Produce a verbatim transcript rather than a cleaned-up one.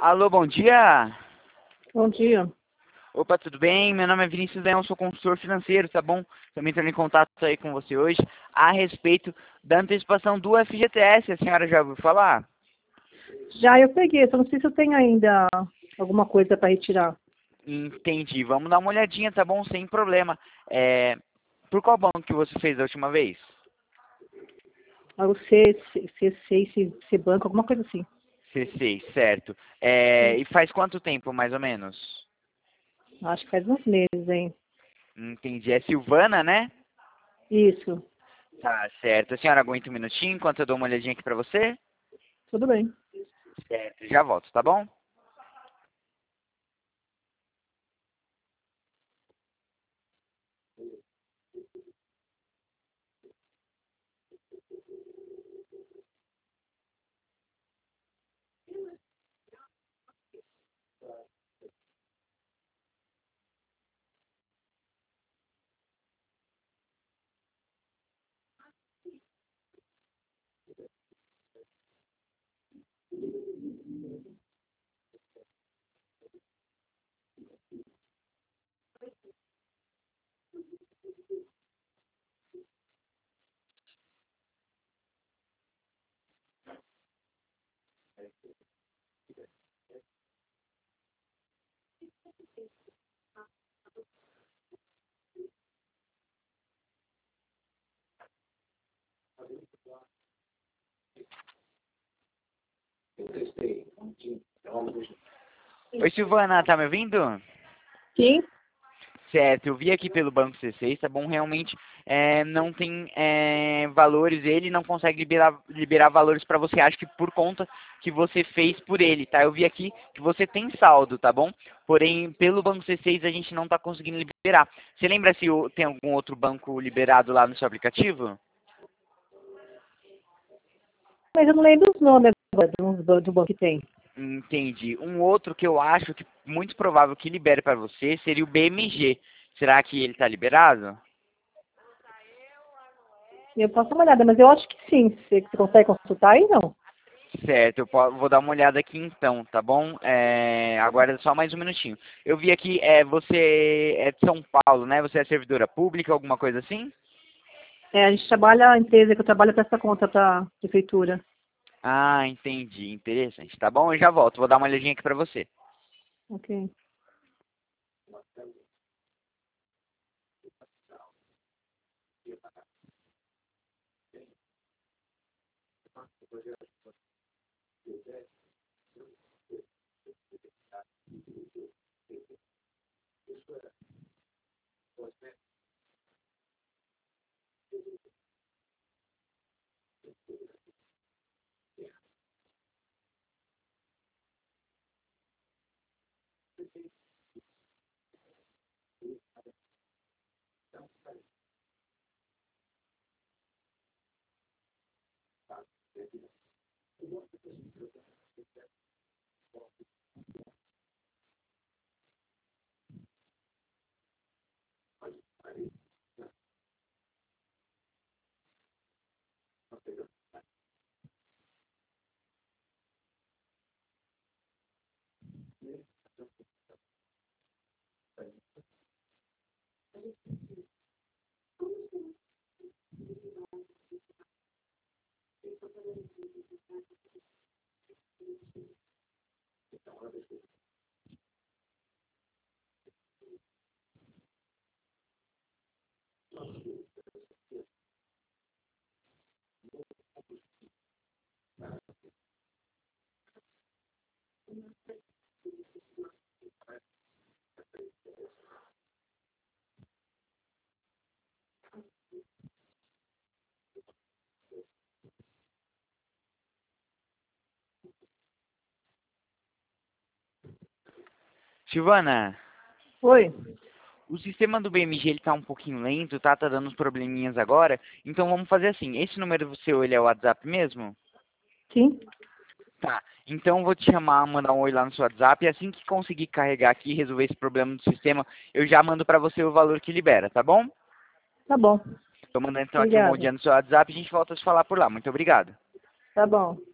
Alô, bom dia. Bom dia. Opa, tudo bem? Meu nome é Vinícius Leão, sou consultor financeiro, tá bom? Também estou em contato aí com você hoje a respeito da antecipação do F G T S. A senhora já ouviu falar? Já eu peguei, só não sei se eu tenho ainda alguma coisa para retirar. Entendi. Vamos dar uma olhadinha, tá bom? Sem problema. É... Por qual banco que você fez a última vez? Ah, o C, C, C seis, C, C Banco, alguma coisa assim. C seis, certo. É... Sim. E faz quanto tempo, mais ou menos? Acho que faz uns meses, hein? Entendi. É Silvana, né? Isso. Tá, certo. A senhora aguenta um minutinho enquanto eu dou uma olhadinha aqui pra você? Tudo bem. Certo. Já volto, tá bom? Oi, Silvana, tá me ouvindo? Sim. Certo, eu vi aqui pelo Banco C seis, tá bom? Realmente é, não tem é, valores, ele não consegue liberar, liberar valores para você, acho que por conta que você fez por ele, tá? Eu vi aqui que você tem saldo, tá bom? Porém, pelo Banco C seis a gente não tá conseguindo liberar. Você lembra se o- tem algum outro banco liberado lá no seu aplicativo? Mas eu não lembro os nomes agora do, do, do banco que tem. Entendi. Um outro que eu acho que muito provável que libere para você seria o B M G. Será que ele tá liberado? Eu posso dar uma olhada, mas eu acho que sim. Você, você consegue consultar aí, não? Certo, eu po- vou dar uma olhada aqui então, tá bom? É, aguarda só mais um minutinho. Eu vi aqui, é, você é de São Paulo, né? Você é servidora pública, alguma coisa assim? É, a gente trabalha, a empresa que eu trabalho presta conta para a prefeitura. Ah, entendi. Interessante. Tá bom? Eu já volto. Vou dar uma olhadinha aqui pra você. Ok. Silvana, Oi. o sistema do B M G ele tá um pouquinho lento, tá? Tá dando uns probleminhas agora. Então vamos fazer assim. Esse número seu, ele é o WhatsApp mesmo? Sim. Tá. Então eu vou te chamar, mandar um oi lá no seu WhatsApp. E assim que conseguir carregar aqui e resolver esse problema do sistema, eu já mando pra você o valor que libera, tá bom? Tá bom. Tô mandando então aqui um bom Obrigada. dia no seu WhatsApp e a gente volta a se falar por lá. Muito obrigado. Tá bom.